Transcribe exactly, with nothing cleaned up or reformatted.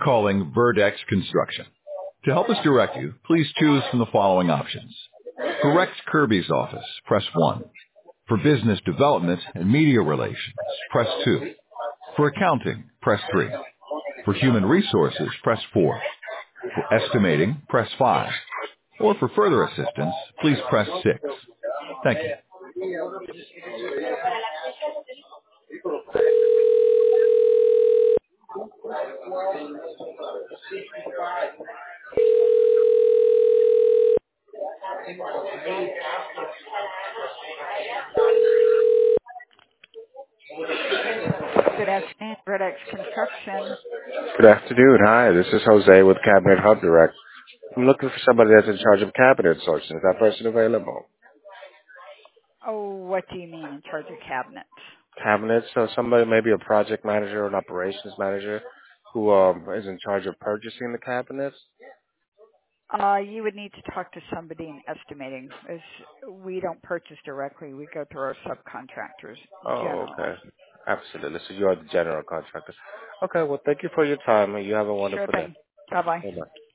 calling Verdex Construction. To help us direct you, please choose from the following options. For Rex Kirby's office, press one. For business development and media relations, press two. For accounting, press three. For human resources, press four. For estimating, press five. Or for further assistance, please press six. Thank you. Good afternoon, Verdex Construction. Good afternoon. Hi, this is Jose with Cabinet Hub Direct. I'm looking for somebody that's in charge of cabinet sourcing. Is that person available? Oh, what do you mean in charge of cabinets? Cabinets, so somebody, maybe a project manager or an operations manager who um, is in charge of purchasing the cabinets. Uh, you would need to talk to somebody in estimating, as we don't purchase directly. We go through our subcontractors Oh, generally. okay. Absolutely. So you are the general contractor. Okay, well, thank you for your time, and you have a Sure wonderful day. thing. Bye-bye. Bye-bye.